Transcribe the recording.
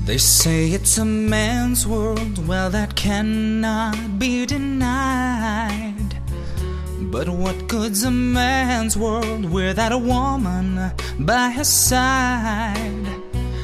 They say it's a man's world, well that cannot be denied. But what good's a man's world without a woman by his side?